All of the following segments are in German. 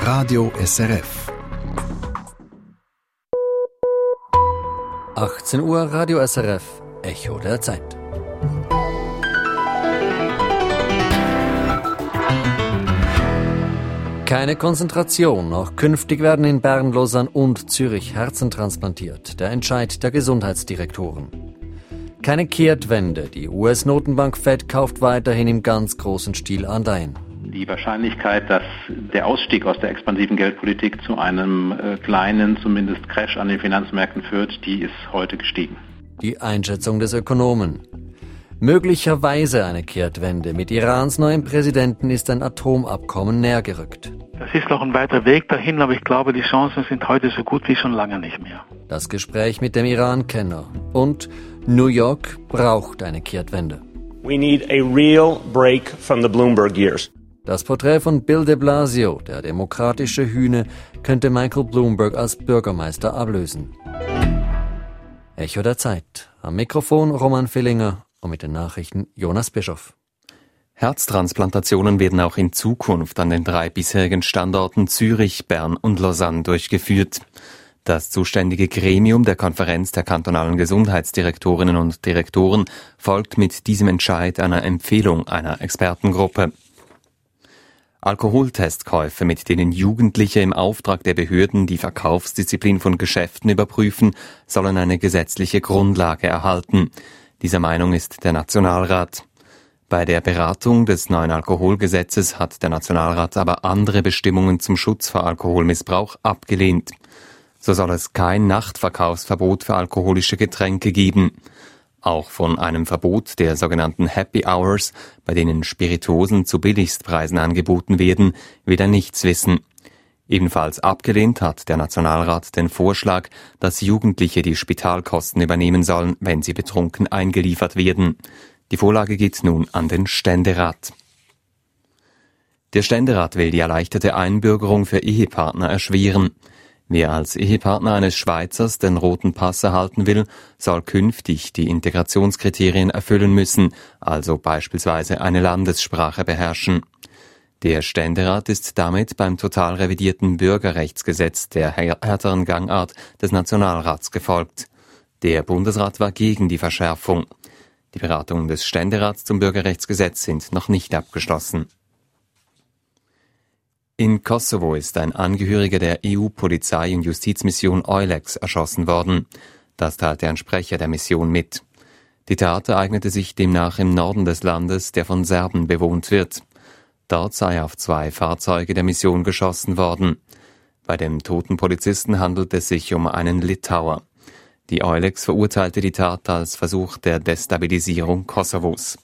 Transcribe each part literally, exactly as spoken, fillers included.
Radio S R F. achtzehn Uhr, Radio S R F, Echo der Zeit. Keine Konzentration, auch künftig werden in Bern, Lausanne und Zürich Herzen transplantiert. Der Entscheid der Gesundheitsdirektoren. Keine Kehrtwende, die U S-Notenbank Fed kauft weiterhin im ganz großen Stil Anleihen. Die Wahrscheinlichkeit, dass der Ausstieg aus der expansiven Geldpolitik zu einem äh, kleinen, zumindest Crash an den Finanzmärkten führt, die ist heute gestiegen. Die Einschätzung des Ökonomen. Möglicherweise eine Kehrtwende. Mit Irans neuem Präsidenten ist ein Atomabkommen näher gerückt. Das ist noch ein weiter Weg dahin, aber ich glaube, die Chancen sind heute so gut wie schon lange nicht mehr. Das Gespräch mit dem Iran-Kenner. Und New York braucht eine Kehrtwende. We need a real break from the Bloomberg years. Das Porträt von Bill de Blasio, der demokratische Hühne, könnte Michael Bloomberg als Bürgermeister ablösen. Echo der Zeit. Am Mikrofon Roman Villinger und mit den Nachrichten Jonas Bischoff. Herztransplantationen werden auch in Zukunft an den drei bisherigen Standorten Zürich, Bern und Lausanne durchgeführt. Das zuständige Gremium der Konferenz der kantonalen Gesundheitsdirektorinnen und Direktoren folgt mit diesem Entscheid einer Empfehlung einer Expertengruppe. Alkoholtestkäufe, mit denen Jugendliche im Auftrag der Behörden die Verkaufsdisziplin von Geschäften überprüfen, sollen eine gesetzliche Grundlage erhalten. Dieser Meinung ist der Nationalrat. Bei der Beratung des neuen Alkoholgesetzes hat der Nationalrat aber andere Bestimmungen zum Schutz vor Alkoholmissbrauch abgelehnt. So soll es kein Nachtverkaufsverbot für alkoholische Getränke geben. Auch von einem Verbot der sogenannten Happy Hours, bei denen Spirituosen zu Billigstpreisen angeboten werden, will er nichts wissen. Ebenfalls abgelehnt hat der Nationalrat den Vorschlag, dass Jugendliche die Spitalkosten übernehmen sollen, wenn sie betrunken eingeliefert werden. Die Vorlage geht nun an den Ständerat. Der Ständerat will die erleichterte Einbürgerung für Ehepartner erschweren. Wer als Ehepartner eines Schweizers den roten Pass erhalten will, soll künftig die Integrationskriterien erfüllen müssen, also beispielsweise eine Landessprache beherrschen. Der Ständerat ist damit beim total revidierten Bürgerrechtsgesetz der härteren Gangart des Nationalrats gefolgt. Der Bundesrat war gegen die Verschärfung. Die Beratungen des Ständerats zum Bürgerrechtsgesetz sind noch nicht abgeschlossen. In Kosovo ist ein Angehöriger der E U-Polizei- und Justizmission EULEX erschossen worden. Das teilte ein Sprecher der Mission mit. Die Tat ereignete sich demnach im Norden des Landes, der von Serben bewohnt wird. Dort sei auf zwei Fahrzeuge der Mission geschossen worden. Bei dem toten Polizisten handelt es sich um einen Litauer. Die EULEX verurteilte die Tat als Versuch der Destabilisierung Kosovos.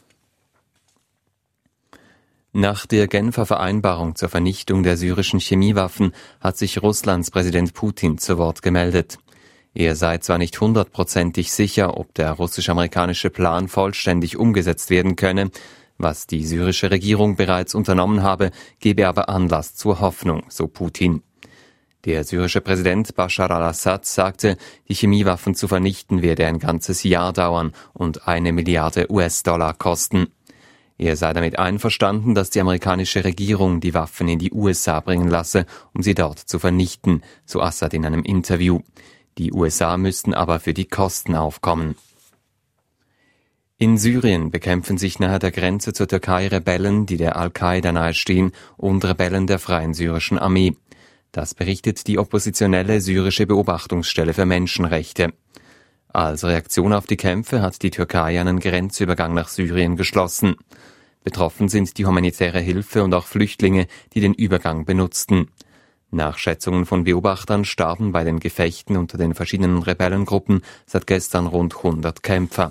Nach der Genfer Vereinbarung zur Vernichtung der syrischen Chemiewaffen hat sich Russlands Präsident Putin zu Wort gemeldet. Er sei zwar nicht hundertprozentig sicher, ob der russisch-amerikanische Plan vollständig umgesetzt werden könne, was die syrische Regierung bereits unternommen habe, gebe aber Anlass zur Hoffnung, so Putin. Der syrische Präsident Bashar al-Assad sagte, die Chemiewaffen zu vernichten werde ein ganzes Jahr dauern und eine Milliarde U S-Dollar kosten. Er sei damit einverstanden, dass die amerikanische Regierung die Waffen in die U S A bringen lasse, um sie dort zu vernichten, so Assad in einem Interview. Die U S A müssten aber für die Kosten aufkommen. In Syrien bekämpfen sich nahe der Grenze zur Türkei Rebellen, die der Al-Qaida nahestehen, und Rebellen der Freien Syrischen Armee. Das berichtet die oppositionelle syrische Beobachtungsstelle für Menschenrechte. Als Reaktion auf die Kämpfe hat die Türkei einen Grenzübergang nach Syrien geschlossen. Betroffen sind die humanitäre Hilfe und auch Flüchtlinge, die den Übergang benutzten. Nach Schätzungen von Beobachtern starben bei den Gefechten unter den verschiedenen Rebellengruppen seit gestern rund hundert Kämpfer.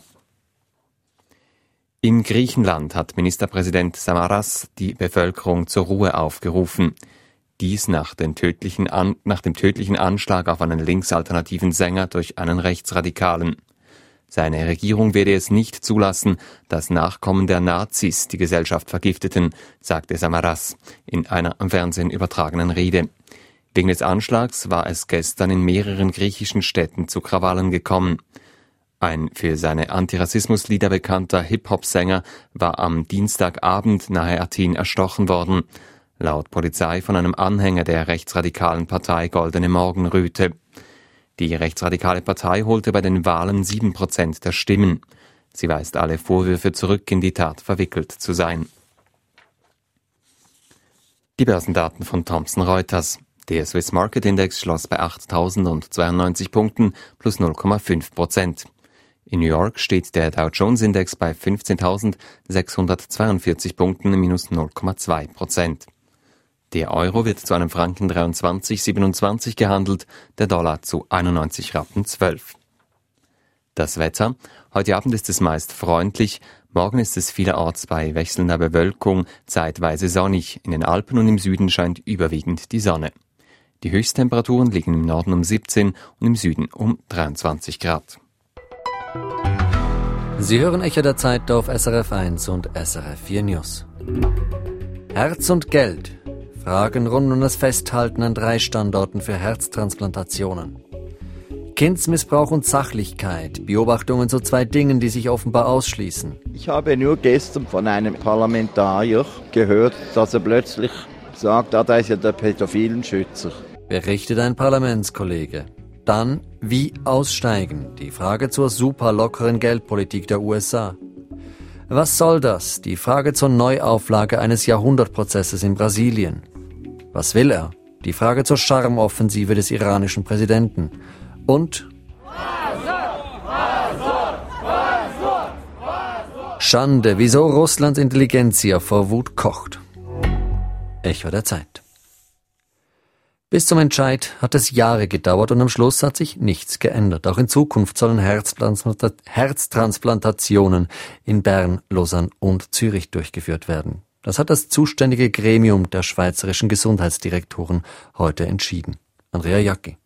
In Griechenland hat Ministerpräsident Samaras die Bevölkerung zur Ruhe aufgerufen. Dies nach, den tödlichen An- nach dem tödlichen Anschlag auf einen linksalternativen Sänger durch einen Rechtsradikalen. Seine Regierung werde es nicht zulassen, dass Nachkommen der Nazis die Gesellschaft vergifteten, sagte Samaras in einer am Fernsehen übertragenen Rede. Wegen des Anschlags war es gestern in mehreren griechischen Städten zu Krawallen gekommen. Ein für seine Antirassismuslieder bekannter Hip-Hop-Sänger war am Dienstagabend nahe Athen erstochen worden. Laut Polizei von einem Anhänger der rechtsradikalen Partei Goldene Morgenröte. Die rechtsradikale Partei holte bei den Wahlen sieben Prozent der Stimmen. Sie weist alle Vorwürfe zurück, in die Tat verwickelt zu sein. Die Börsendaten von Thomson Reuters. Der Swiss Market Index schloss bei achttausendzweiundneunzig Punkten plus null Komma fünf Prozent. In New York steht der Dow Jones Index bei fünfzehntausendsechshundertzweiundvierzig Punkten minus null Komma zwei Prozent. Der Euro wird zu einem Franken dreiundzwanzig Komma siebenundzwanzig gehandelt, der Dollar zu einundneunzig Rappen zwölf. Das Wetter. Heute Abend ist es meist freundlich, morgen ist es vielerorts bei wechselnder Bewölkung, zeitweise sonnig. In den Alpen und im Süden scheint überwiegend die Sonne. Die Höchsttemperaturen liegen im Norden um siebzehn und im Süden um dreiundzwanzig Grad. Sie hören Echo der Zeit auf S R F eins und S R F vier News. Herz und Geld. Fragen rund um das Festhalten an drei Standorten für Herztransplantationen. Kindsmissbrauch und Sachlichkeit. Beobachtungen zu zwei Dingen, die sich offenbar ausschließen. Ich habe nur gestern von einem Parlamentarier gehört, dass er plötzlich sagt, ah, da ist ja der Pädophilenschützer. Berichtet ein Parlamentskollege. Dann, wie aussteigen? Die Frage zur super lockeren Geldpolitik der U S A. Was soll das? Die Frage zur Neuauflage eines Jahrhundertprozesses in Brasilien. Was will er? Die Frage zur Charmoffensive des iranischen Präsidenten. Und Schande, wieso Russlands Intelligenzia vor Wut kocht. Echo der Zeit. Bis zum Entscheid hat es Jahre gedauert und am Schluss hat sich nichts geändert. Auch in Zukunft sollen Herztransplantationen in Bern, Lausanne und Zürich durchgeführt werden. Das hat das zuständige Gremium der schweizerischen Gesundheitsdirektoren heute entschieden. Andrea Jacki.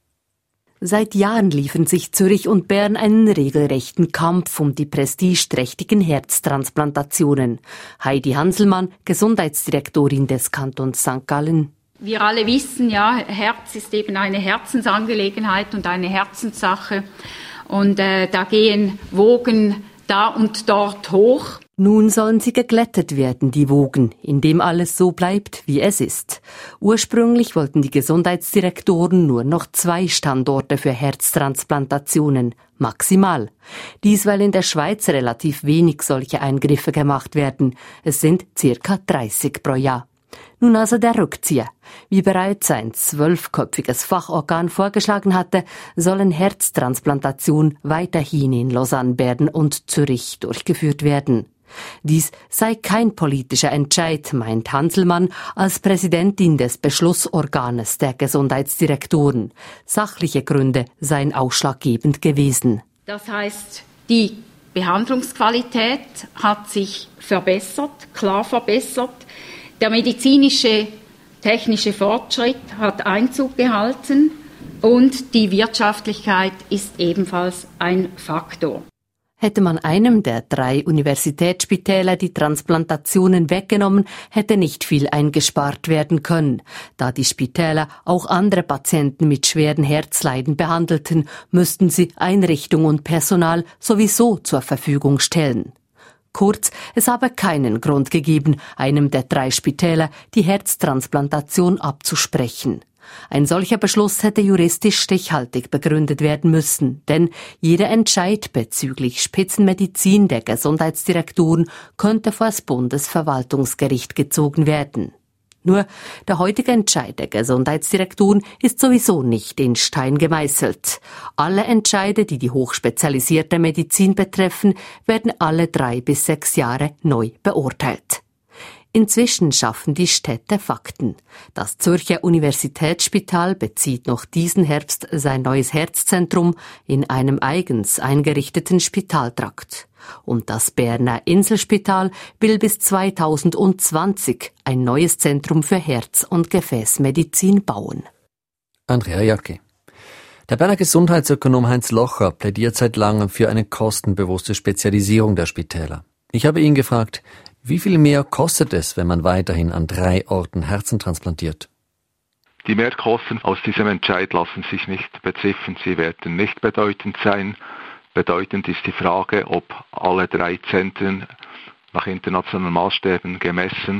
Seit Jahren liefern sich Zürich und Bern einen regelrechten Kampf um die prestigeträchtigen Herztransplantationen. Heidi Hanselmann, Gesundheitsdirektorin des Kantons Sankt Gallen. Wir alle wissen, ja, Herz ist eben eine Herzensangelegenheit und eine Herzenssache. Und äh, da gehen Wogen da und dort hoch. Nun sollen sie geglättet werden, die Wogen, indem alles so bleibt, wie es ist. Ursprünglich wollten die Gesundheitsdirektoren nur noch zwei Standorte für Herztransplantationen, maximal. Dies, weil in der Schweiz relativ wenig solche Eingriffe gemacht werden. Es sind circa dreißig pro Jahr. Nun also der Rückzieher. Wie bereits ein zwölfköpfiges Fachorgan vorgeschlagen hatte, sollen Herztransplantationen weiterhin in Lausanne, Bern und Zürich durchgeführt werden. Dies sei kein politischer Entscheid, meint Hanselmann als Präsidentin des Beschlussorganes der Gesundheitsdirektoren. Sachliche Gründe seien ausschlaggebend gewesen. Das heißt, die Behandlungsqualität hat sich verbessert, klar verbessert. Der medizinische, technische Fortschritt hat Einzug gehalten und die Wirtschaftlichkeit ist ebenfalls ein Faktor. Hätte man einem der drei Universitätsspitäler die Transplantationen weggenommen, hätte nicht viel eingespart werden können. Da die Spitäler auch andere Patienten mit schweren Herzleiden behandelten, müssten sie Einrichtung und Personal sowieso zur Verfügung stellen. Kurz, es habe keinen Grund gegeben, einem der drei Spitäler die Herztransplantation abzusprechen. Ein solcher Beschluss hätte juristisch stichhaltig begründet werden müssen, denn jeder Entscheid bezüglich Spitzenmedizin der Gesundheitsdirektoren könnte vor das Bundesverwaltungsgericht gezogen werden. Nur der heutige Entscheid der Gesundheitsdirektoren ist sowieso nicht in Stein gemeißelt. Alle Entscheide, die die hochspezialisierte Medizin betreffen, werden alle drei bis sechs Jahre neu beurteilt. Inzwischen schaffen die Städte Fakten. Das Zürcher Universitätsspital bezieht noch diesen Herbst sein neues Herzzentrum in einem eigens eingerichteten Spitaltrakt. Und das Berner Inselspital will bis zweitausendzwanzig ein neues Zentrum für Herz- und Gefäßmedizin bauen. Andrea Jacki. Der Berner Gesundheitsökonom Heinz Locher plädiert seit langem für eine kostenbewusste Spezialisierung der Spitäler. Ich habe ihn gefragt, wie viel mehr kostet es, wenn man weiterhin an drei Orten Herzen transplantiert? Die Mehrkosten aus diesem Entscheid lassen sich nicht beziffern. Sie werden nicht bedeutend sein. Bedeutend ist die Frage, ob alle drei Zentren nach internationalen Maßstäben gemessen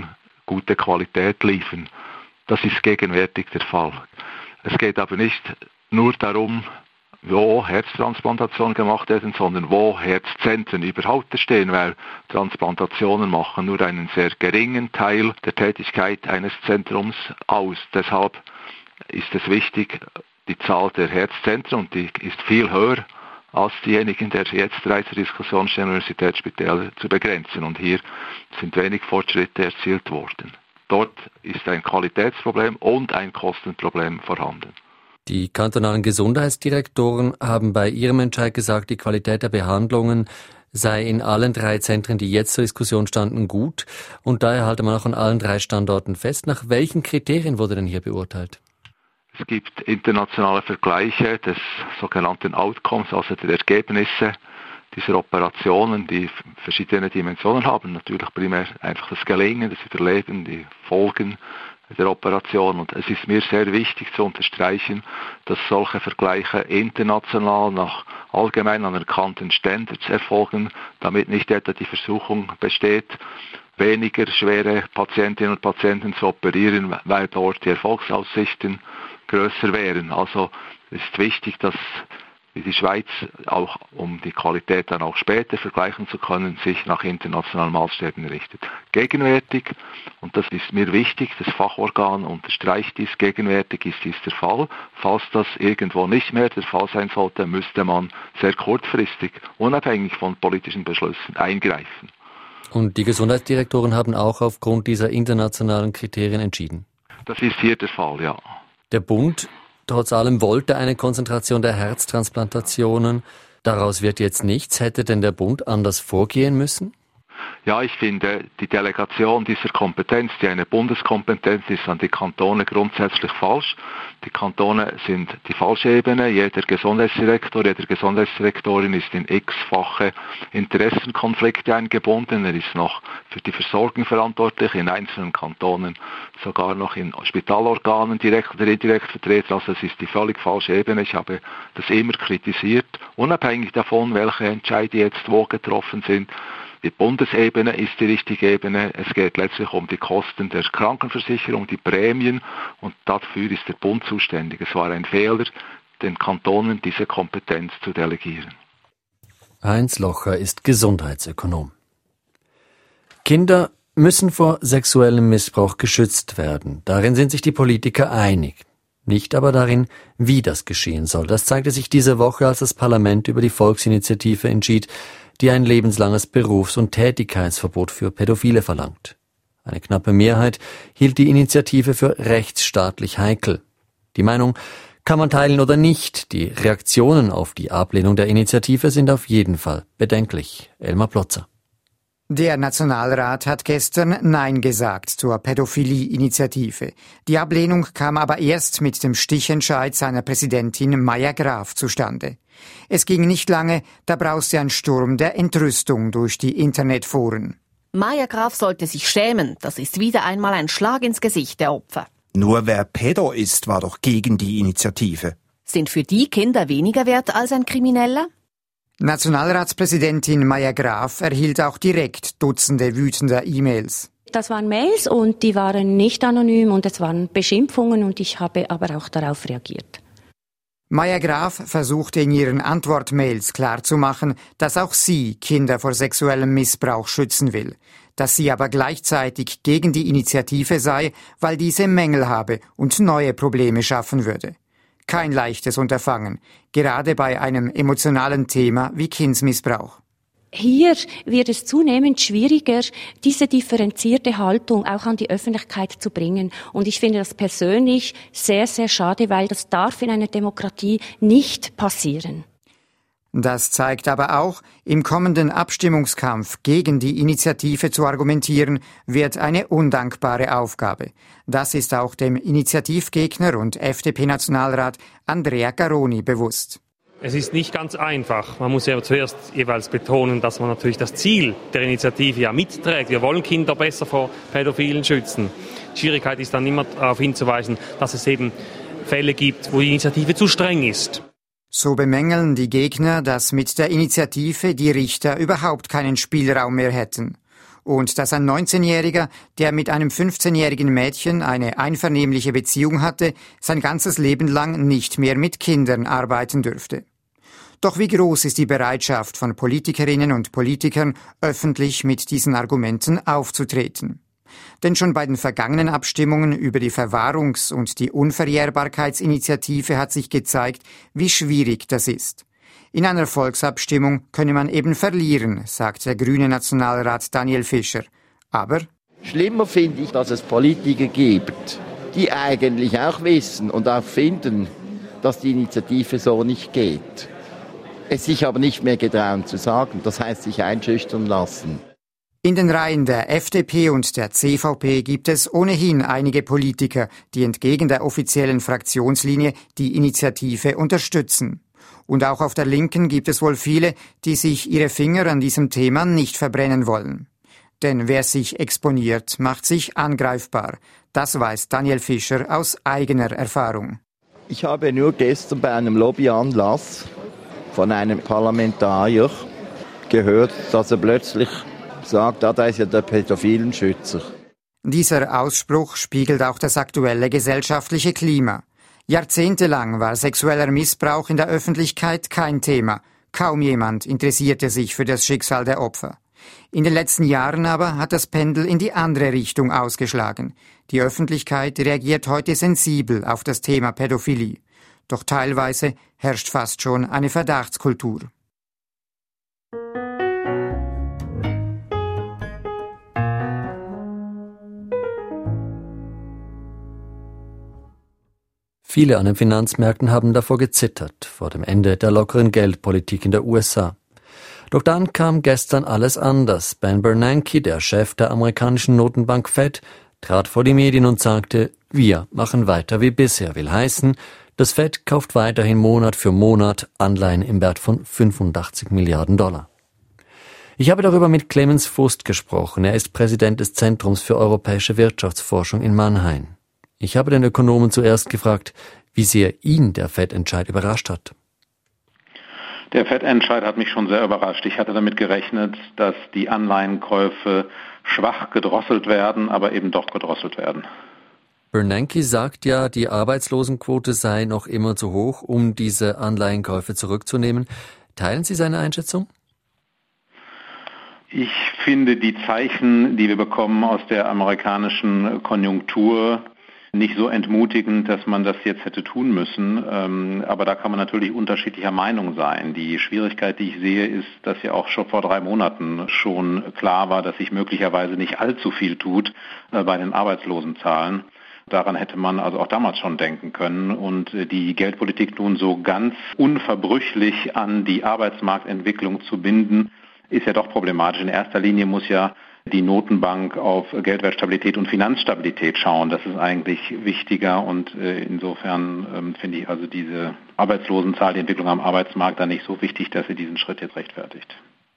gute Qualität liefern. Das ist gegenwärtig der Fall. Es geht aber nicht nur darum, wo Herztransplantationen gemacht werden, sondern wo Herzzentren überhaupt entstehen, weil Transplantationen machen nur einen sehr geringen Teil der Tätigkeit eines Zentrums aus. Deshalb ist es wichtig, die Zahl der Herzzentren, und die ist viel höher als diejenigen, der jetzt drei zur Diskussion stehen, Universitätsspitäler zu begrenzen. Und hier sind wenig Fortschritte erzielt worden. Dort ist ein Qualitätsproblem und ein Kostenproblem vorhanden. Die kantonalen Gesundheitsdirektoren haben bei ihrem Entscheid gesagt, die Qualität der Behandlungen sei in allen drei Zentren, die jetzt zur Diskussion standen, gut. Und daher halte man auch an allen drei Standorten fest. Nach welchen Kriterien wurde denn hier beurteilt? Es gibt internationale Vergleiche des sogenannten Outcomes, also der Ergebnisse dieser Operationen, die verschiedene Dimensionen haben. Natürlich primär einfach das Gelingen, das Überleben, die Folgen der Operation. Und es ist mir sehr wichtig zu unterstreichen, dass solche Vergleiche international nach allgemein anerkannten Standards erfolgen, damit nicht etwa die Versuchung besteht, weniger schwere Patientinnen und Patienten zu operieren, weil dort die Erfolgsaussichten größer wären. Also es ist wichtig, dass die Schweiz, auch um die Qualität dann auch später vergleichen zu können, sich nach internationalen Maßstäben richtet. Gegenwärtig, und das ist mir wichtig, das Fachorgan unterstreicht dies, gegenwärtig ist dies der Fall. Falls das irgendwo nicht mehr der Fall sein sollte, müsste man sehr kurzfristig, unabhängig von politischen Beschlüssen, eingreifen. Und die Gesundheitsdirektoren haben auch aufgrund dieser internationalen Kriterien entschieden? Das ist hier der Fall, ja. Der Bund trotz allem wollte eine Konzentration der Herztransplantationen. Daraus wird jetzt nichts. Hätte denn der Bund anders vorgehen müssen? Ja, ich finde, die Delegation dieser Kompetenz, die eine Bundeskompetenz ist, an die Kantone grundsätzlich falsch. Die Kantone sind die falsche Ebene. Jeder Gesundheitsdirektor, jeder Gesundheitsdirektorin ist in x-fache Interessenkonflikte eingebunden. Er ist noch für die Versorgung verantwortlich, in einzelnen Kantonen sogar noch in Spitalorganen direkt oder indirekt vertreten. Also es ist die völlig falsche Ebene. Ich habe das immer kritisiert, unabhängig davon, welche Entscheide jetzt wo getroffen sind. Die Bundesebene ist die richtige Ebene. Es geht letztlich um die Kosten der Krankenversicherung, die Prämien, und dafür ist der Bund zuständig. Es war ein Fehler, den Kantonen diese Kompetenz zu delegieren. Heinz Locher ist Gesundheitsökonom. Kinder müssen vor sexuellem Missbrauch geschützt werden. Darin sind sich die Politiker einig. Nicht aber darin, wie das geschehen soll. Das zeigte sich diese Woche, als das Parlament über die Volksinitiative entschied, die ein lebenslanges Berufs- und Tätigkeitsverbot für Pädophile verlangt. Eine knappe Mehrheit hielt die Initiative für rechtsstaatlich heikel. Die Meinung kann man teilen oder nicht. Die Reaktionen auf die Ablehnung der Initiative sind auf jeden Fall bedenklich. Elmar Plotzer. Der Nationalrat hat gestern Nein gesagt zur Pädophilie-Initiative. Die Ablehnung kam aber erst mit dem Stichentscheid seiner Präsidentin Maya Graf zustande. Es ging nicht lange, da brauste ein Sturm der Entrüstung durch die Internetforen. Maya Graf sollte sich schämen. Das ist wieder einmal ein Schlag ins Gesicht der Opfer. Nur wer Pädo ist, war doch gegen die Initiative. Sind für die Kinder weniger wert als ein Krimineller? Nationalratspräsidentin Maya Graf erhielt auch direkt Dutzende wütender E-Mails. Das waren Mails und die waren nicht anonym und es waren Beschimpfungen und ich habe aber auch darauf reagiert. Maya Graf versuchte in ihren Antwortmails klarzumachen, dass auch sie Kinder vor sexuellem Missbrauch schützen will, dass sie aber gleichzeitig gegen die Initiative sei, weil diese Mängel habe und neue Probleme schaffen würde. Kein leichtes Unterfangen, gerade bei einem emotionalen Thema wie Kindsmissbrauch. Hier wird es zunehmend schwieriger, diese differenzierte Haltung auch an die Öffentlichkeit zu bringen. Und ich finde das persönlich sehr, sehr schade, weil das darf in einer Demokratie nicht passieren. Das zeigt aber auch, im kommenden Abstimmungskampf gegen die Initiative zu argumentieren, wird eine undankbare Aufgabe. Das ist auch dem Initiativgegner und F D P-Nationalrat Andrea Garoni bewusst. Es ist nicht ganz einfach. Man muss ja zuerst jeweils betonen, dass man natürlich das Ziel der Initiative ja mitträgt. Wir wollen Kinder besser vor Pädophilen schützen. Die Schwierigkeit ist dann immer darauf hinzuweisen, dass es eben Fälle gibt, wo die Initiative zu streng ist. So bemängeln die Gegner, dass mit der Initiative die Richter überhaupt keinen Spielraum mehr hätten. und dass ein neunzehnjähriger, der mit einem fünfzehnjährigen Mädchen eine einvernehmliche Beziehung hatte, sein ganzes Leben lang nicht mehr mit Kindern arbeiten dürfte. Doch wie groß ist die Bereitschaft von Politikerinnen und Politikern, öffentlich mit diesen Argumenten aufzutreten? Denn schon bei den vergangenen Abstimmungen über die Verwahrungs- und die Unverjährbarkeitsinitiative hat sich gezeigt, wie schwierig das ist. In einer Volksabstimmung könne man eben verlieren, sagt der grüne Nationalrat Daniel Fischer. Aber schlimmer finde ich, dass es Politiker gibt, die eigentlich auch wissen und auch finden, dass die Initiative so nicht geht. Es sich aber nicht mehr getrauen zu sagen, das heißt sich einschüchtern lassen. In den Reihen der F D P und der C V P gibt es ohnehin einige Politiker, die entgegen der offiziellen Fraktionslinie die Initiative unterstützen. Und auch auf der Linken gibt es wohl viele, die sich ihre Finger an diesem Thema nicht verbrennen wollen. Denn wer sich exponiert, macht sich angreifbar. Das weiß Daniel Fischer aus eigener Erfahrung. Ich habe nur gestern bei einem Lobbyanlass von einem Parlamentarier gehört, dass er plötzlich sagt, ah, da ist ja der Pädophilenschützer. Dieser Ausspruch spiegelt auch das aktuelle gesellschaftliche Klima. Jahrzehntelang war sexueller Missbrauch in der Öffentlichkeit kein Thema. Kaum jemand interessierte sich für das Schicksal der Opfer. In den letzten Jahren aber hat das Pendel in die andere Richtung ausgeschlagen. Die Öffentlichkeit reagiert heute sensibel auf das Thema Pädophilie. Doch teilweise herrscht fast schon eine Verdachtskultur. Viele an den Finanzmärkten haben davor gezittert, vor dem Ende der lockeren Geldpolitik in der U S A. Doch dann kam gestern alles anders. Ben Bernanke, der Chef der amerikanischen Notenbank Fed, trat vor die Medien und sagte, wir machen weiter wie bisher, will heißen, das Fed kauft weiterhin Monat für Monat Anleihen im Wert von fünfundachtzig Milliarden Dollar. Ich habe darüber mit Clemens Fust gesprochen. Er ist Präsident des Zentrums für europäische Wirtschaftsforschung in Mannheim. Ich habe den Ökonomen zuerst gefragt, wie sehr ihn der Fed-Entscheid überrascht hat. Der Fed-Entscheid hat mich schon sehr überrascht. Ich hatte damit gerechnet, dass die Anleihenkäufe schwach gedrosselt werden, aber eben doch gedrosselt werden. Bernanke sagt ja, die Arbeitslosenquote sei noch immer zu hoch, um diese Anleihenkäufe zurückzunehmen. Teilen Sie seine Einschätzung? Ich finde die Zeichen, die wir bekommen aus der amerikanischen Konjunktur, nicht so entmutigend, dass man das jetzt hätte tun müssen. Ähm, aber da kann man natürlich unterschiedlicher Meinung sein. Die Schwierigkeit, die ich sehe, ist, dass ja auch schon vor drei Monaten schon klar war, dass sich möglicherweise nicht allzu viel tut äh, bei den Arbeitslosenzahlen. Daran hätte man also auch damals schon denken können. Und äh, die Geldpolitik nun so ganz unverbrüchlich an die Arbeitsmarktentwicklung zu binden, ist ja doch problematisch. In erster Linie muss ja die Notenbank auf Geldwertstabilität und Finanzstabilität schauen. Das ist eigentlich wichtiger und äh, insofern ähm, finde ich also diese Arbeitslosenzahl, die Entwicklung am Arbeitsmarkt dann nicht so wichtig, dass sie diesen Schritt jetzt rechtfertigt.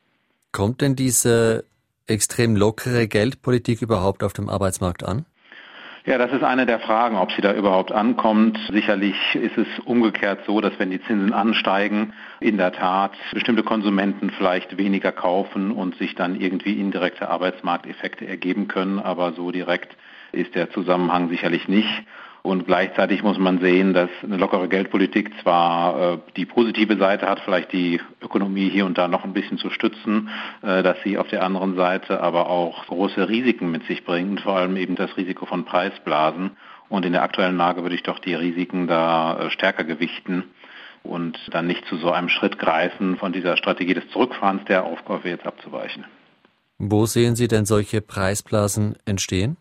Kommt denn diese extrem lockere Geldpolitik überhaupt auf dem Arbeitsmarkt an? Ja, das ist eine der Fragen, ob sie da überhaupt ankommt. Sicherlich ist es umgekehrt so, dass wenn die Zinsen ansteigen, in der Tat bestimmte Konsumenten vielleicht weniger kaufen und sich dann irgendwie indirekte Arbeitsmarkteffekte ergeben können. Aber so direkt ist der Zusammenhang sicherlich nicht. Und gleichzeitig muss man sehen, dass eine lockere Geldpolitik zwar äh, die positive Seite hat, vielleicht die Ökonomie hier und da noch ein bisschen zu stützen, äh, dass sie auf der anderen Seite aber auch große Risiken mit sich bringt, vor allem eben das Risiko von Preisblasen. Und in der aktuellen Lage würde ich doch die Risiken da äh, stärker gewichten und dann nicht zu so einem Schritt greifen, von dieser Strategie des Zurückfahrens der Aufkäufe jetzt abzuweichen. Wo sehen Sie denn solche Preisblasen entstehen?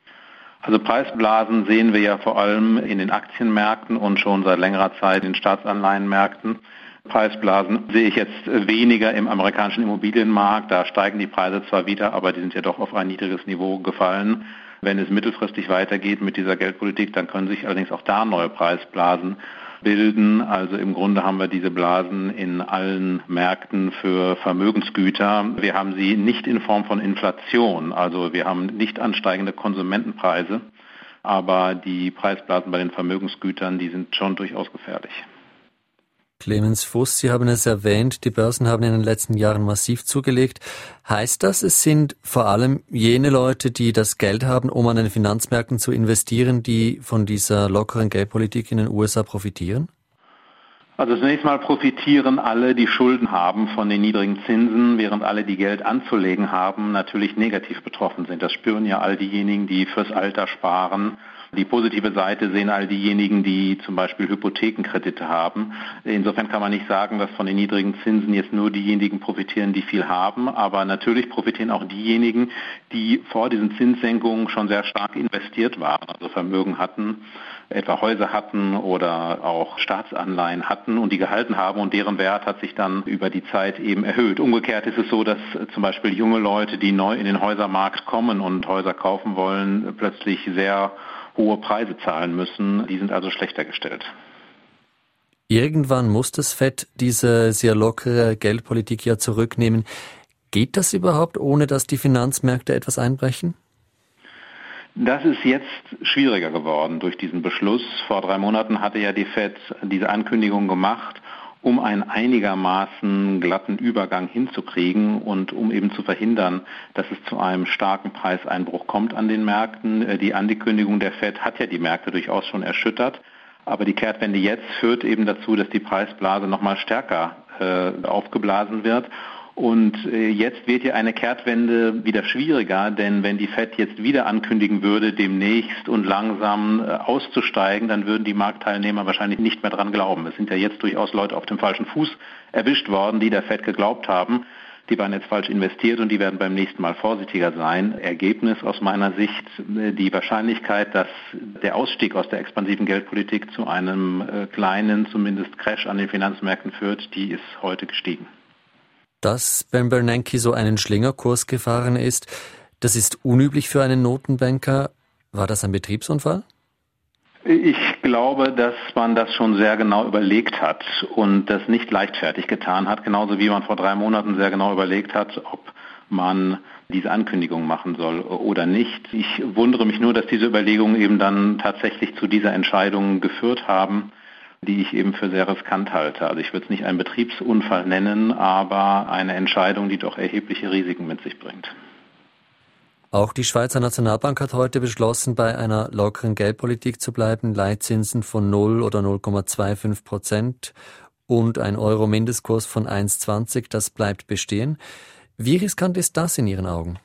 Also Preisblasen sehen wir ja vor allem in den Aktienmärkten und schon seit längerer Zeit in Staatsanleihenmärkten. Preisblasen sehe ich jetzt weniger im amerikanischen Immobilienmarkt. Da steigen die Preise zwar wieder, aber die sind ja doch auf ein niedriges Niveau gefallen. Wenn es mittelfristig weitergeht mit dieser Geldpolitik, dann können sich allerdings auch da neue Preisblasen bilden. Also im Grunde haben wir diese Blasen in allen Märkten für Vermögensgüter. Wir haben sie nicht in Form von Inflation, also wir haben nicht ansteigende Konsumentenpreise, aber die Preisblasen bei den Vermögensgütern, die sind schon durchaus gefährlich. Clemens Fuss, Sie haben es erwähnt, die Börsen haben in den letzten Jahren massiv zugelegt. Heißt das, es sind vor allem jene Leute, die das Geld haben, um an den Finanzmärkten zu investieren, die von dieser lockeren Geldpolitik in den U S A profitieren? Also zunächst mal profitieren alle, die Schulden haben von den niedrigen Zinsen, während alle, die Geld anzulegen haben, natürlich negativ betroffen sind. Das spüren ja all diejenigen, die fürs Alter sparen. Die positive Seite sehen all diejenigen, die zum Beispiel Hypothekenkredite haben. Insofern kann man nicht sagen, dass von den niedrigen Zinsen jetzt nur diejenigen profitieren, die viel haben. Aber natürlich profitieren auch diejenigen, die vor diesen Zinssenkungen schon sehr stark investiert waren, also Vermögen hatten, etwa Häuser hatten oder auch Staatsanleihen hatten und die gehalten haben und deren Wert hat sich dann über die Zeit eben erhöht. Umgekehrt ist es so, dass zum Beispiel junge Leute, die neu in den Häusermarkt kommen und Häuser kaufen wollen, plötzlich sehr hohe Preise zahlen müssen. Die sind also schlechter gestellt. Irgendwann muss das Fed diese sehr lockere Geldpolitik ja zurücknehmen. Geht das überhaupt, ohne dass die Finanzmärkte etwas einbrechen? Das ist jetzt schwieriger geworden durch diesen Beschluss. Vor drei Monaten hatte ja die Fed diese Ankündigung gemacht, um einen einigermaßen glatten Übergang hinzukriegen und um eben zu verhindern, dass es zu einem starken Preiseinbruch kommt an den Märkten. Die Ankündigung der Fed hat ja die Märkte durchaus schon erschüttert, aber die Kehrtwende jetzt führt eben dazu, dass die Preisblase noch mal stärker äh, aufgeblasen wird. Und äh, jetzt wird ja eine Kehrtwende wieder schwieriger, denn wenn die Fed jetzt wieder ankündigen würde, demnächst und langsam äh, auszusteigen, dann würden die Marktteilnehmer wahrscheinlich nicht mehr dran glauben. Es sind ja jetzt durchaus Leute auf dem falschen Fuß erwischt worden, die der Fed geglaubt haben. Die waren jetzt falsch investiert und die werden beim nächsten Mal vorsichtiger sein. Ergebnis aus meiner Sicht, äh, die Wahrscheinlichkeit, dass der Ausstieg aus der expansiven Geldpolitik zu einem äh, kleinen, zumindest Crash an den Finanzmärkten führt, die ist heute gestiegen. Dass Ben Bernanke so einen Schlingerkurs gefahren ist, das ist unüblich für einen Notenbanker. War das ein Betriebsunfall? Ich glaube, dass man das schon sehr genau überlegt hat und das nicht leichtfertig getan hat, genauso wie man vor drei Monaten sehr genau überlegt hat, ob man diese Ankündigung machen soll oder nicht. Ich wundere mich nur, dass diese Überlegungen eben dann tatsächlich zu dieser Entscheidung geführt haben, die ich eben für sehr riskant halte. Also ich würde es nicht einen Betriebsunfall nennen, aber eine Entscheidung, die doch erhebliche Risiken mit sich bringt. Auch die Schweizer Nationalbank hat heute beschlossen, bei einer lockeren Geldpolitik zu bleiben. Leitzinsen von null oder null Komma fünfundzwanzig Prozent und ein Euro-Mindestkurs von eins Komma zwanzig, das bleibt bestehen. Wie riskant ist das in Ihren Augen?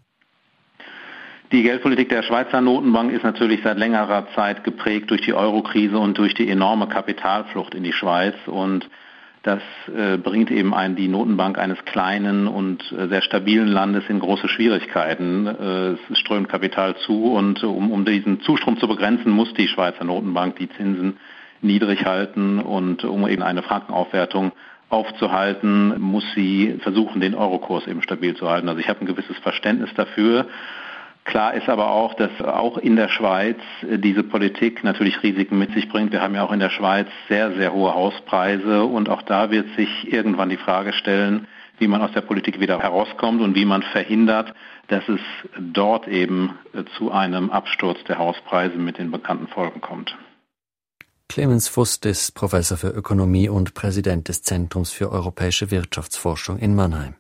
Die Geldpolitik der Schweizer Notenbank ist natürlich seit längerer Zeit geprägt durch die Eurokrise und durch die enorme Kapitalflucht in die Schweiz. Und das äh, bringt eben ein, die Notenbank eines kleinen und äh, sehr stabilen Landes in große Schwierigkeiten. Äh, es strömt Kapital zu und um, um diesen Zustrom zu begrenzen, muss die Schweizer Notenbank die Zinsen niedrig halten. Und um eben eine Frankenaufwertung aufzuhalten, muss sie versuchen, den Eurokurs eben stabil zu halten. Also ich habe ein gewisses Verständnis dafür. Klar ist aber auch, dass auch in der Schweiz diese Politik natürlich Risiken mit sich bringt. Wir haben ja auch in der Schweiz sehr, sehr hohe Hauspreise und auch da wird sich irgendwann die Frage stellen, wie man aus der Politik wieder herauskommt und wie man verhindert, dass es dort eben zu einem Absturz der Hauspreise mit den bekannten Folgen kommt. Clemens Fuss ist Professor für Ökonomie und Präsident des Zentrums für europäische Wirtschaftsforschung in Mannheim.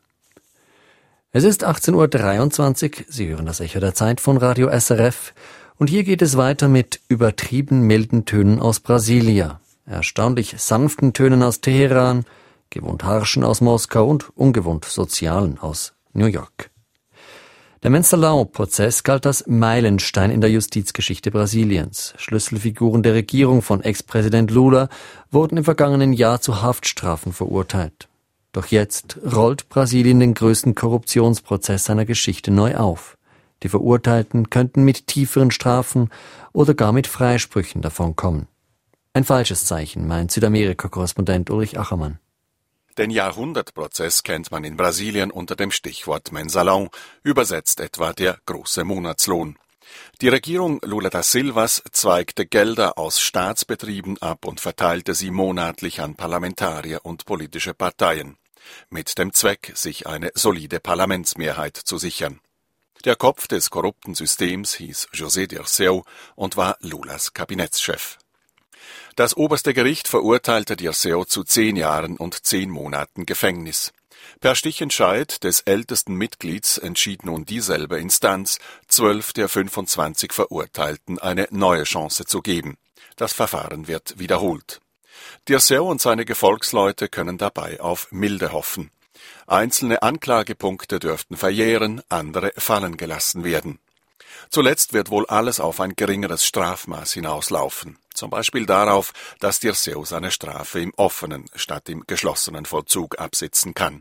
Es ist achtzehn Uhr dreiundzwanzig, Sie hören das Echo der Zeit von Radio S R F und hier geht es weiter mit übertrieben milden Tönen aus Brasilia, erstaunlich sanften Tönen aus Teheran, gewohnt harschen aus Moskau und ungewohnt sozialen aus New York. Der Mensalão-Prozess galt als Meilenstein in der Justizgeschichte Brasiliens. Schlüsselfiguren der Regierung von Ex-Präsident Lula wurden im vergangenen Jahr zu Haftstrafen verurteilt. Doch jetzt rollt Brasilien den größten Korruptionsprozess seiner Geschichte neu auf. Die Verurteilten könnten mit tieferen Strafen oder gar mit Freisprüchen davonkommen. Ein falsches Zeichen, meint Südamerika-Korrespondent Ulrich Achermann. Den Jahrhundertprozess kennt man in Brasilien unter dem Stichwort Mensalão, übersetzt etwa der große Monatslohn. Die Regierung Lula da Silvas zweigte Gelder aus Staatsbetrieben ab und verteilte sie monatlich an Parlamentarier und politische Parteien, mit dem Zweck, sich eine solide Parlamentsmehrheit zu sichern. Der Kopf des korrupten Systems hieß José Dirceu und war Lulas Kabinettschef. Das oberste Gericht verurteilte Dirceu zu zehn Jahren und zehn Monaten Gefängnis. Per Stichentscheid des ältesten Mitglieds entschied nun dieselbe Instanz, zwölf der fünfundzwanzig Verurteilten eine neue Chance zu geben. Das Verfahren wird wiederholt. Dirceu und seine Gefolgsleute können dabei auf Milde hoffen. Einzelne Anklagepunkte dürften verjähren, andere fallen gelassen werden. Zuletzt wird wohl alles auf ein geringeres Strafmaß hinauslaufen. Zum Beispiel darauf, dass Dirceu seine Strafe im offenen statt im geschlossenen Vollzug absitzen kann.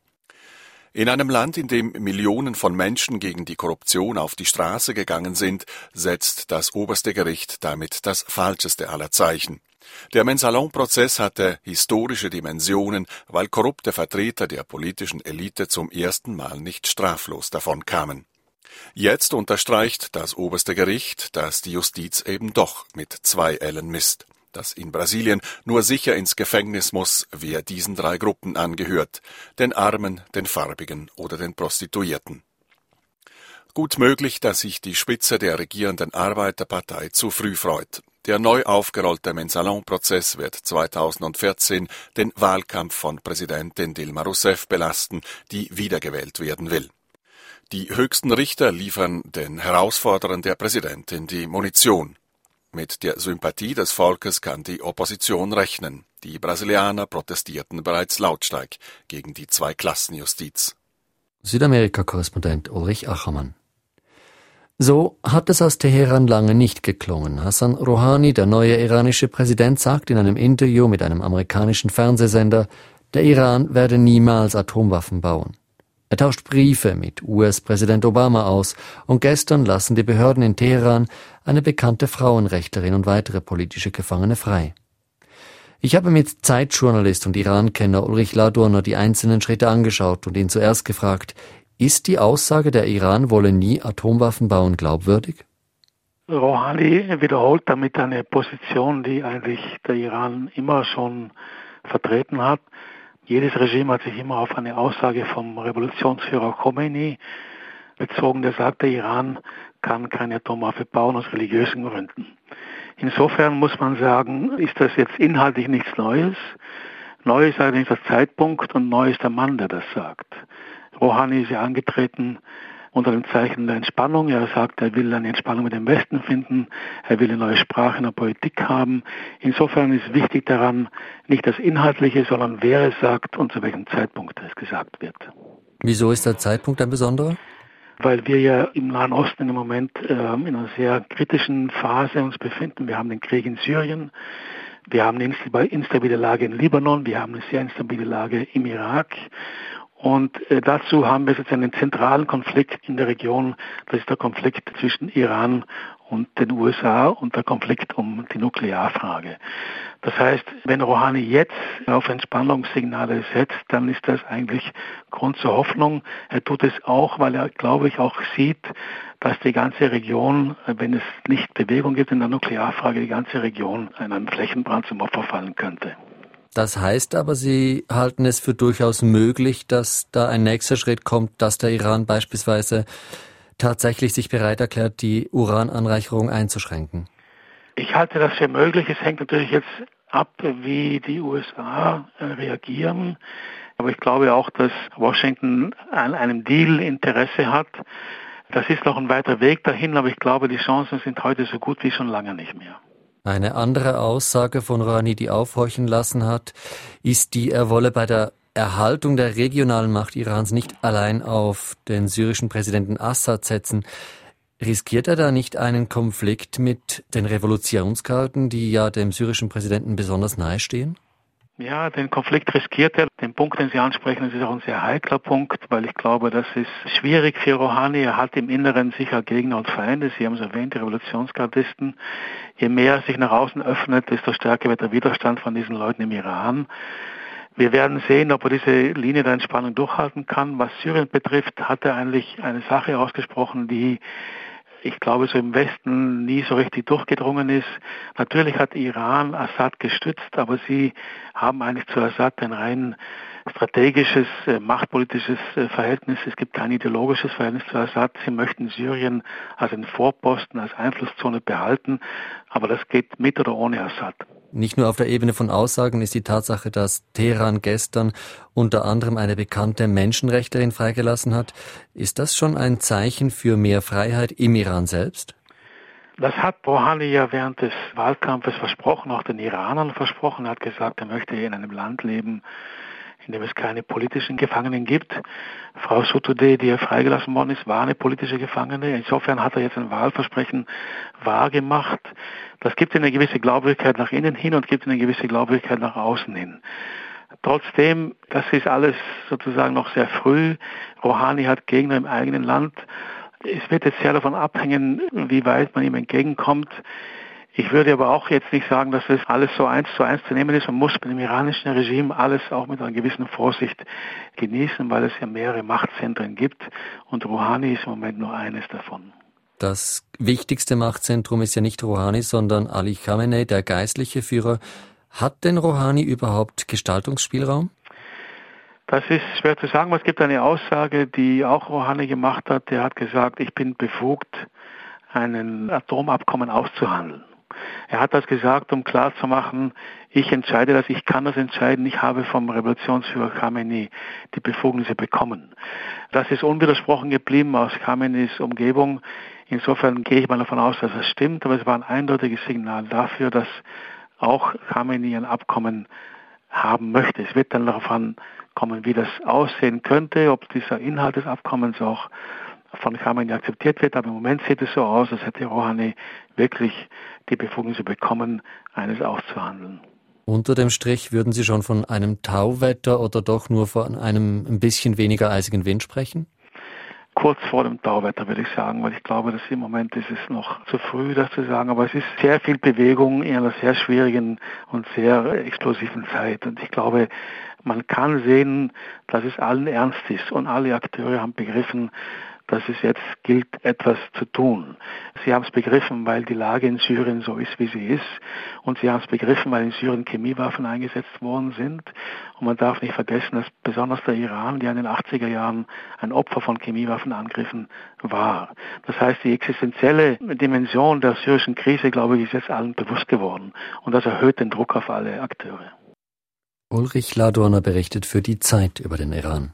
In einem Land, in dem Millionen von Menschen gegen die Korruption auf die Straße gegangen sind, setzt das oberste Gericht damit das falscheste aller Zeichen. Der Mensalon-Prozess hatte historische Dimensionen, weil korrupte Vertreter der politischen Elite zum ersten Mal nicht straflos davon kamen. Jetzt unterstreicht das oberste Gericht, dass die Justiz eben doch mit zwei Ellen misst. Dass in Brasilien nur sicher ins Gefängnis muss, wer diesen drei Gruppen angehört, den Armen, den Farbigen oder den Prostituierten. Gut möglich, dass sich die Spitze der regierenden Arbeiterpartei zu früh freut. Der neu aufgerollte Mensalon-Prozess wird zweitausendvierzehn den Wahlkampf von Präsidentin Dilma Rousseff belasten, die wiedergewählt werden will. Die höchsten Richter liefern den Herausforderern der Präsidentin die Munition. Mit der Sympathie des Volkes kann die Opposition rechnen. Die Brasilianer protestierten bereits lautstark gegen die Zweiklassenjustiz. Südamerika-Korrespondent Ulrich Achermann. So hat es aus Teheran lange nicht geklungen. Hassan Rouhani, der neue iranische Präsident, sagt in einem Interview mit einem amerikanischen Fernsehsender, der Iran werde niemals Atomwaffen bauen. Er tauscht Briefe mit U S-Präsident Obama aus und gestern lassen die Behörden in Teheran eine bekannte Frauenrechtlerin und weitere politische Gefangene frei. Ich habe mit Zeitjournalist und Iran-Kenner Ulrich Ladurner die einzelnen Schritte angeschaut und ihn zuerst gefragt, ist die Aussage, der Iran wolle nie Atomwaffen bauen, glaubwürdig? Rouhani wiederholt damit eine Position, die eigentlich der Iran immer schon vertreten hat. Jedes Regime hat sich immer auf eine Aussage vom Revolutionsführer Khomeini bezogen, der sagt, der Iran kann keine Atomwaffe bauen aus religiösen Gründen. Insofern muss man sagen, ist das jetzt inhaltlich nichts Neues. Neu ist allerdings der Zeitpunkt und neu ist der Mann, der das sagt. Rouhani ist ja angetreten unter dem Zeichen der Entspannung. Er sagt, er will eine Entspannung mit dem Westen finden. Er will eine neue Sprache in der Politik haben. Insofern ist wichtig daran, nicht das Inhaltliche, sondern wer es sagt und zu welchem Zeitpunkt es gesagt wird. Wieso ist der Zeitpunkt ein besonderer? Weil wir ja im Nahen Osten im Moment äh, in einer sehr kritischen Phase uns befinden. Wir haben den Krieg in Syrien. Wir haben eine instabile Lage in Libanon. Wir haben eine sehr instabile Lage im Irak. Und äh, dazu haben wir jetzt einen zentralen Konflikt in der Region. Das ist der Konflikt zwischen Iran und den U S A und der Konflikt um die Nuklearfrage. Das heißt, wenn Rouhani jetzt auf Entspannungssignale setzt, dann ist das eigentlich Grund zur Hoffnung. Er tut es auch, weil er, glaube ich, auch sieht, dass die ganze Region, wenn es nicht Bewegung gibt in der Nuklearfrage, die ganze Region einem Flächenbrand zum Opfer fallen könnte. Das heißt aber, Sie halten es für durchaus möglich, dass da ein nächster Schritt kommt, dass der Iran beispielsweise tatsächlich sich bereit erklärt, die Urananreicherung einzuschränken? Ich halte das für möglich. Es hängt natürlich jetzt ab, wie die U S A reagieren. Aber ich glaube auch, dass Washington an einem Deal Interesse hat. Das ist noch ein weiter Weg dahin, aber ich glaube, die Chancen sind heute so gut wie schon lange nicht mehr. Eine andere Aussage von Rouhani, die aufhorchen lassen hat, ist die, er wolle bei der Erhaltung der regionalen Macht Irans nicht allein auf den syrischen Präsidenten Assad setzen. Riskiert er da nicht einen Konflikt mit den Revolutionsgarden, die ja dem syrischen Präsidenten besonders nahestehen? Ja, den Konflikt riskiert er. Den Punkt, den Sie ansprechen, das ist auch ein sehr heikler Punkt, weil ich glaube, das ist schwierig für Rouhani. Er hat im Inneren sicher Gegner und Feinde. Sie haben es erwähnt, die Revolutionsgardisten. Je mehr er sich nach außen öffnet, desto stärker wird der Widerstand von diesen Leuten im Iran. Wir werden sehen, ob er diese Linie der Entspannung durchhalten kann. Was Syrien betrifft, hat er eigentlich eine Sache ausgesprochen, die ich glaube, so im Westen nie so richtig durchgedrungen ist. Natürlich hat Iran Assad gestützt, aber sie haben eigentlich zu Assad ein rein strategisches, machtpolitisches Verhältnis. Es gibt kein ideologisches Verhältnis zu Assad. Sie möchten Syrien als einen Vorposten, als Einflusszone behalten, aber das geht mit oder ohne Assad. Nicht nur auf der Ebene von Aussagen ist die Tatsache, dass Teheran gestern unter anderem eine bekannte Menschenrechtlerin freigelassen hat. Ist das schon ein Zeichen für mehr Freiheit im Iran selbst? Das hat Rouhani ja während des Wahlkampfes versprochen, auch den Iranern versprochen. Er hat gesagt, er möchte in einem Land leben, in dem es keine politischen Gefangenen gibt. Frau Sotoudeh, die ja freigelassen worden ist, war eine politische Gefangene. Insofern hat er jetzt ein Wahlversprechen wahrgemacht. Das gibt ihm eine gewisse Glaubwürdigkeit nach innen hin und gibt ihm eine gewisse Glaubwürdigkeit nach außen hin. Trotzdem, das ist alles sozusagen noch sehr früh. Rouhani hat Gegner im eigenen Land. Es wird jetzt sehr davon abhängen, wie weit man ihm entgegenkommt. Ich würde aber auch jetzt nicht sagen, dass das alles so eins zu eins zu nehmen ist. Man muss mit dem iranischen Regime alles auch mit einer gewissen Vorsicht genießen, weil es ja mehrere Machtzentren gibt und Rouhani ist im Moment nur eines davon. Das wichtigste Machtzentrum ist ja nicht Rouhani, sondern Ali Khamenei, der geistliche Führer. Hat denn Rouhani überhaupt Gestaltungsspielraum? Das ist schwer zu sagen. Es gibt eine Aussage, die auch Rouhani gemacht hat. Der hat gesagt, ich bin befugt, ein Atomabkommen auszuhandeln. Er hat das gesagt, um klarzumachen, ich entscheide das, ich kann das entscheiden, ich habe vom Revolutionsführer Khamenei die Befugnisse bekommen. Das ist unwidersprochen geblieben aus Khameneis Umgebung. Insofern gehe ich mal davon aus, dass das stimmt, aber es war ein eindeutiges Signal dafür, dass auch Khamenei ein Abkommen haben möchte. Es wird dann darauf ankommen, wie das aussehen könnte, ob dieser Inhalt des Abkommens auch von Khamenei akzeptiert wird, aber im Moment sieht es so aus, als hätte Rouhani wirklich die Befugnisse bekommen, eines auszuhandeln. Unter dem Strich würden Sie schon von einem Tauwetter oder doch nur von einem ein bisschen weniger eisigen Wind sprechen? Kurz vor dem Tauwetter würde ich sagen, weil ich glaube, dass im Moment ist es noch zu früh, das zu sagen, aber es ist sehr viel Bewegung in einer sehr schwierigen und sehr explosiven Zeit und ich glaube, man kann sehen, dass es allen ernst ist und alle Akteure haben begriffen, dass es jetzt gilt, etwas zu tun. Sie haben es begriffen, weil die Lage in Syrien so ist, wie sie ist. Und sie haben es begriffen, weil in Syrien Chemiewaffen eingesetzt worden sind. Und man darf nicht vergessen, dass besonders der Iran, der in den achtziger Jahren ein Opfer von Chemiewaffenangriffen war. Das heißt, die existenzielle Dimension der syrischen Krise, glaube ich, ist jetzt allen bewusst geworden. Und das erhöht den Druck auf alle Akteure. Ulrich Ladurner berichtet für die Zeit über den Iran.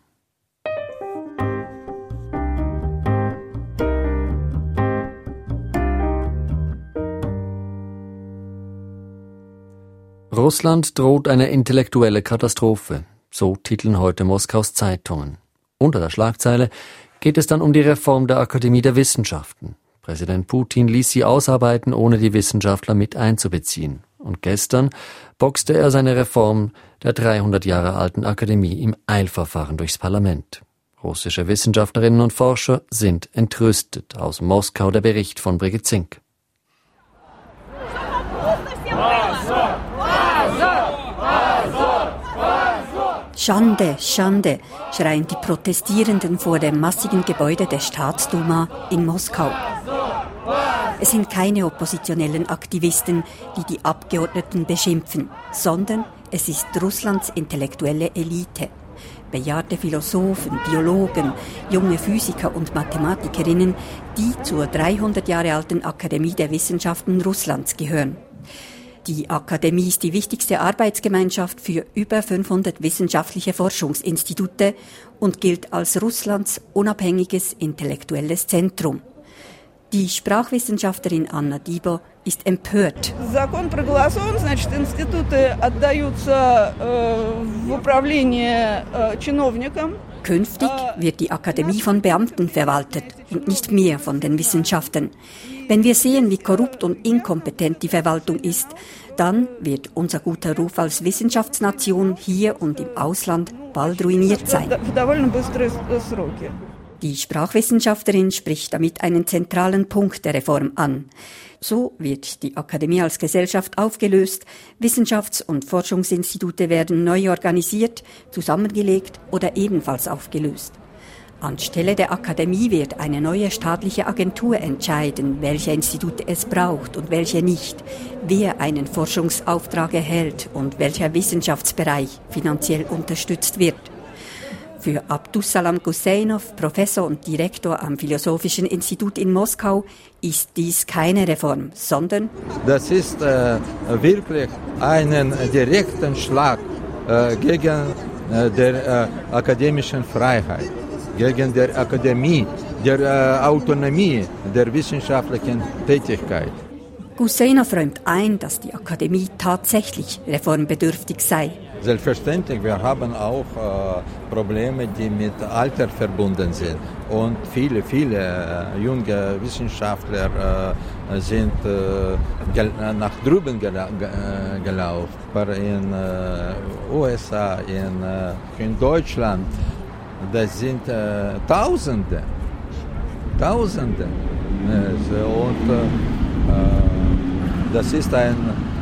Russland droht eine intellektuelle Katastrophe, so titeln heute Moskaus Zeitungen. Unter der Schlagzeile geht es dann um die Reform der Akademie der Wissenschaften. Präsident Putin ließ sie ausarbeiten, ohne die Wissenschaftler mit einzubeziehen. Und gestern boxte er seine Reform der dreihundert Jahre alten Akademie im Eilverfahren durchs Parlament. Russische Wissenschaftlerinnen und Forscher sind entrüstet. Aus Moskau der Bericht von Brigitte Zink. Schande, Schande, schreien die Protestierenden vor dem massigen Gebäude der Staatsduma in Moskau. Es sind keine oppositionellen Aktivisten, die die Abgeordneten beschimpfen, sondern es ist Russlands intellektuelle Elite. Bejahrte Philosophen, Biologen, junge Physiker und Mathematikerinnen, die zur dreihundert Jahre alten Akademie der Wissenschaften Russlands gehören. Die Akademie ist die wichtigste Arbeitsgemeinschaft für über fünfhundert wissenschaftliche Forschungsinstitute und gilt als Russlands unabhängiges intellektuelles Zentrum. Die Sprachwissenschaftlerin Anna Dibo ist empört. Закон проголосован, значит, институты отдаются в управление чиновникам. Künftig wird die Akademie von Beamten verwaltet und nicht mehr von den Wissenschaftlern. Wenn wir sehen, wie korrupt und inkompetent die Verwaltung ist, dann wird unser guter Ruf als Wissenschaftsnation hier und im Ausland bald ruiniert sein. Die Sprachwissenschaftlerin spricht damit einen zentralen Punkt der Reform an. So wird die Akademie als Gesellschaft aufgelöst, Wissenschafts- und Forschungsinstitute werden neu organisiert, zusammengelegt oder ebenfalls aufgelöst. Anstelle der Akademie wird eine neue staatliche Agentur entscheiden, welche Institute es braucht und welche nicht, wer einen Forschungsauftrag erhält und welcher Wissenschaftsbereich finanziell unterstützt wird. Für Abdussalam Gusseinov, Professor und Direktor am Philosophischen Institut in Moskau, ist dies keine Reform, sondern das ist äh, wirklich einen direkten Schlag äh, gegen äh, der äh, akademischen Freiheit, gegen der Akademie, der äh, Autonomie der wissenschaftlichen Tätigkeit. Gusseinov räumt ein, dass die Akademie tatsächlich reformbedürftig sei. Selbstverständlich, wir haben auch äh, Probleme, die mit Alter verbunden sind. Und viele, viele äh, junge Wissenschaftler äh, sind äh, gel- nach drüben gela- ge- gelaufen. In äh, U S A, in, äh, in Deutschland, das sind äh, Tausende. Tausende. Und äh, das ist ein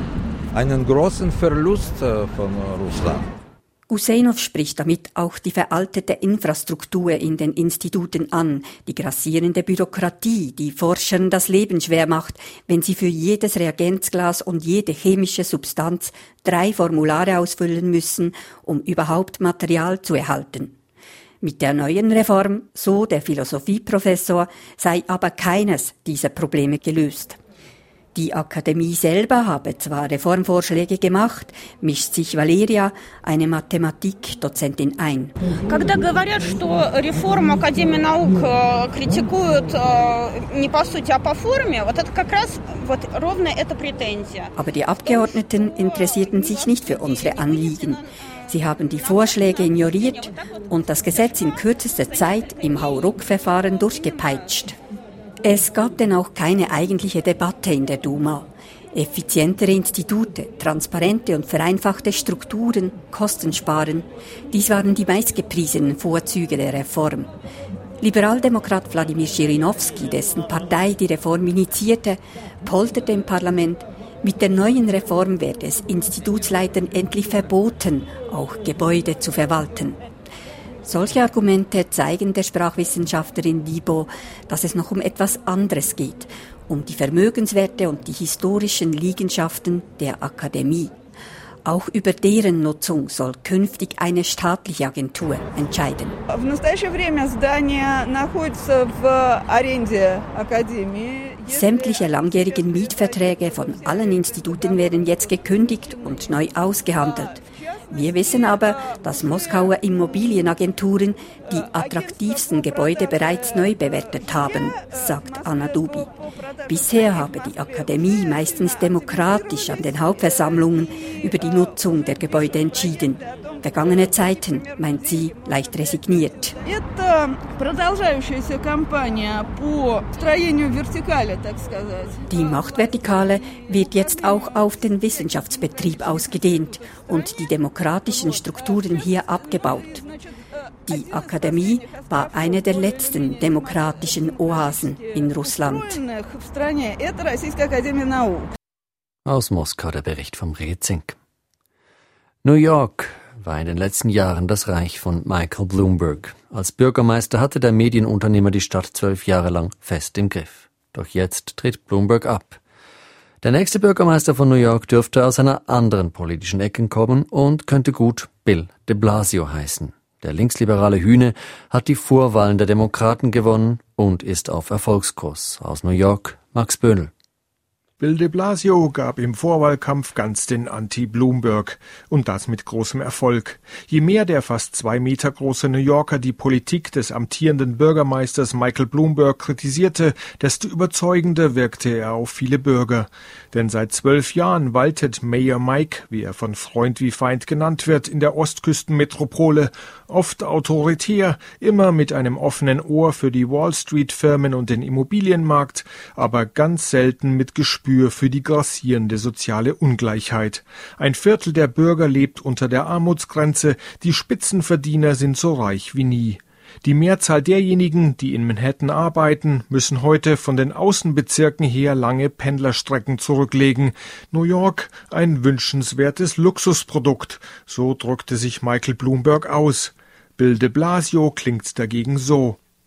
einen großen Verlust von Russland. Gusseinov spricht damit auch die veraltete Infrastruktur in den Instituten an, die grassierende Bürokratie, die Forschern das Leben schwer macht, wenn sie für jedes Reagenzglas und jede chemische Substanz drei Formulare ausfüllen müssen, um überhaupt Material zu erhalten. Mit der neuen Reform, so der Philosophieprofessor, sei aber keines dieser Probleme gelöst. Die Akademie selber habe zwar Reformvorschläge gemacht, mischt sich Valeria, eine Mathematikdozentin, ein. Когда говорят, что реформу Академии наук критикуют не по сути, а по форме, вот это как раз вот ровно эта претензия. Aber die Abgeordneten interessierten sich nicht für unsere Anliegen. Sie haben die Vorschläge ignoriert und das Gesetz in kürzester Zeit im Hauruck-Verfahren durchgepeitscht. Es gab denn auch keine eigentliche Debatte in der Duma. Effizientere Institute, transparente und vereinfachte Strukturen, Kosten sparen, dies waren die meistgepriesenen Vorzüge der Reform. Liberaldemokrat Wladimir Zhirinovsky, dessen Partei die Reform initiierte, polterte im Parlament, mit der neuen Reform werde es Institutsleitern endlich verboten, auch Gebäude zu verwalten. Solche Argumente zeigen der Sprachwissenschaftlerin Libo, dass es noch um etwas anderes geht, um die Vermögenswerte und die historischen Liegenschaften der Akademie. Auch über deren Nutzung soll künftig eine staatliche Agentur entscheiden. В настоящее время здание находится в аренде Академии. Sämtliche langjährigen Mietverträge von allen Instituten werden jetzt gekündigt und neu ausgehandelt. Wir wissen aber, dass Moskauer Immobilienagenturen die attraktivsten Gebäude bereits neu bewertet haben, sagt Anna Dubi. Bisher habe die Akademie meistens demokratisch an den Hauptversammlungen über die Nutzung der Gebäude entschieden. Vergangene Zeiten, meint sie, leicht resigniert. Die Machtvertikale wird jetzt auch auf den Wissenschaftsbetrieb ausgedehnt und die demokratischen Strukturen hier abgebaut. Die Akademie war eine der letzten demokratischen Oasen in Russland. Aus Moskau der Bericht vom Rezink. New York war in den letzten Jahren das Reich von Michael Bloomberg. Als Bürgermeister hatte der Medienunternehmer die Stadt zwölf Jahre lang fest im Griff. Doch jetzt tritt Bloomberg ab. Der nächste Bürgermeister von New York dürfte aus einer anderen politischen Ecke kommen und könnte gut Bill de Blasio heißen. Der linksliberale Hühne hat die Vorwahlen der Demokraten gewonnen und ist auf Erfolgskurs. Aus New York, Max Böhnl. Bill de Blasio gab im Vorwahlkampf ganz den Anti-Bloomberg. Und das mit großem Erfolg. Je mehr der fast zwei Meter große New Yorker die Politik des amtierenden Bürgermeisters Michael Bloomberg kritisierte, desto überzeugender wirkte er auf viele Bürger. Denn seit zwölf Jahren waltet Mayor Mike, wie er von Freund wie Feind genannt wird, in der Ostküstenmetropole, oft autoritär, immer mit einem offenen Ohr für die Wall-Street-Firmen und den Immobilienmarkt, aber ganz selten mit Gespür für die grassierende soziale Ungleichheit. Ein Viertel der Bürger lebt unter der Armutsgrenze, die Spitzenverdiener sind so reich wie nie. Die Mehrzahl derjenigen, die in Manhattan arbeiten, müssen heute von den Außenbezirken her lange Pendlerstrecken zurücklegen. New York, ein wünschenswertes Luxusprodukt, so drückte sich Michael Bloomberg aus. Bill de Blasio klingt dagegen so.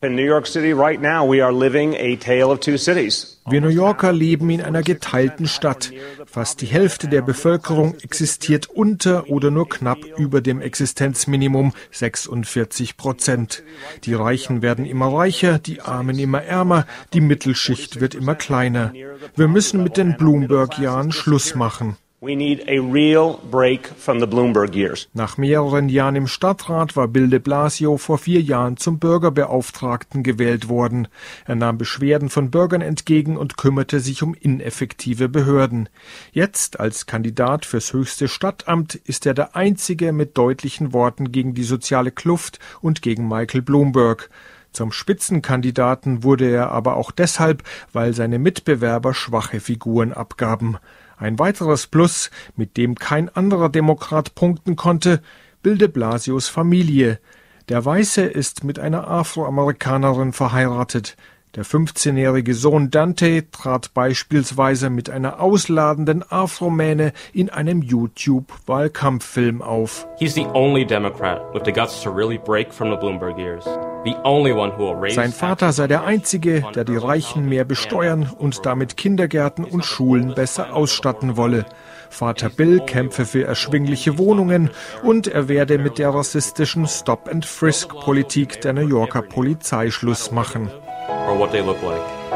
In New York City right now we are living a tale of two cities. Wir New Yorker leben in einer geteilten Stadt. Fast die Hälfte der Bevölkerung existiert unter oder nur knapp über dem Existenzminimum, sechsundvierzig Prozent. Die Reichen werden immer reicher, die Armen immer ärmer, die Mittelschicht wird immer kleiner. Wir müssen mit den Bloomberg-Jahren Schluss machen. We need a real break from the Bloomberg years. Nach mehreren Jahren im Stadtrat war Bill de Blasio vor vier Jahren zum Bürgerbeauftragten gewählt worden. Er nahm Beschwerden von Bürgern entgegen und kümmerte sich um ineffektive Behörden. Jetzt, als Kandidat fürs höchste Stadtamt, ist er der Einzige mit deutlichen Worten gegen die soziale Kluft und gegen Michael Bloomberg. Zum Spitzenkandidaten wurde er aber auch deshalb, weil seine Mitbewerber schwache Figuren abgaben. Ein weiteres Plus, mit dem kein anderer Demokrat punkten konnte, Bill de Blasios Familie. Der Weiße ist mit einer Afroamerikanerin verheiratet. Der fünfzehnjährige Sohn Dante trat beispielsweise mit einer ausladenden Afromähne in einem YouTube-Wahlkampffilm auf. He's the only Democrat with the guts to really break from the Bloomberg years. The only one who will raise. Sein Vater sei der Einzige, der die Reichen mehr besteuern und damit Kindergärten und Schulen besser ausstatten wolle. Vater Bill kämpfe für erschwingliche Wohnungen und er werde mit der rassistischen Stop-and-Frisk-Politik der New Yorker Polizei Schluss machen. Or what they look like.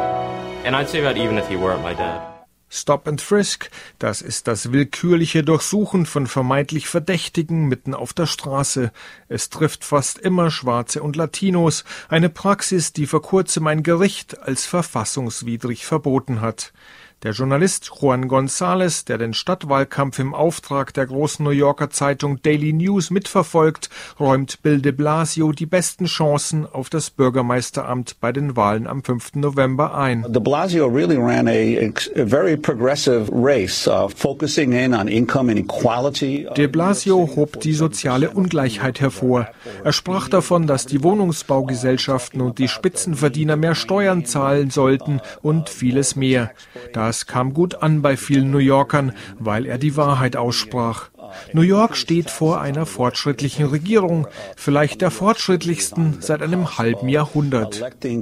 And I'd say that even if he weren't my dad. Stop and Frisk, das ist das willkürliche Durchsuchen von vermeintlich Verdächtigen mitten auf der Straße. Es trifft fast immer Schwarze und Latinos, eine Praxis, die vor kurzem ein Gericht als verfassungswidrig verboten hat. Der Journalist Juan González, der den Stadtwahlkampf im Auftrag der großen New Yorker Zeitung Daily News mitverfolgt, räumt Bill de Blasio die besten Chancen auf das Bürgermeisteramt bei den Wahlen am fünften November ein. De Blasio really ran a, a very progressive race, uh, focusing in on income inequality. De Blasio hob die soziale Ungleichheit hervor. Er sprach davon, dass die Wohnungsbaugesellschaften und die Spitzenverdiener mehr Steuern zahlen sollten und vieles mehr. Das kam gut an bei vielen New Yorkern, weil er die Wahrheit aussprach. New York steht vor einer fortschrittlichen Regierung, vielleicht der fortschrittlichsten seit einem halben Jahrhundert.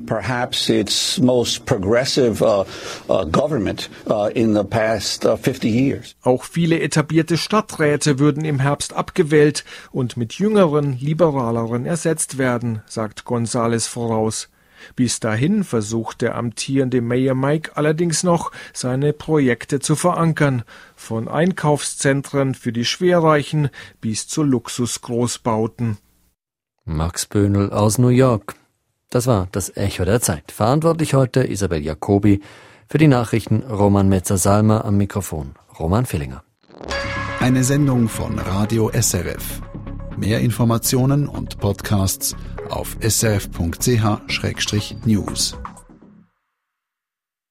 Auch viele etablierte Stadträte würden im Herbst abgewählt und mit jüngeren, liberaleren ersetzt werden, sagt González voraus. Bis dahin versucht der amtierende Mayor Mike allerdings noch, seine Projekte zu verankern, von Einkaufszentren für die Schwerreichen bis zu Luxusgroßbauten. Max Böhnl aus New York. Das war das Echo der Zeit. Verantwortlich heute Isabel Jacobi, für die Nachrichten Roman Metzer-Salmer, am Mikrofon Roman Villinger. Eine Sendung von Radio S R F. Mehr Informationen und Podcasts auf s r f punkt c h schrägstrich news.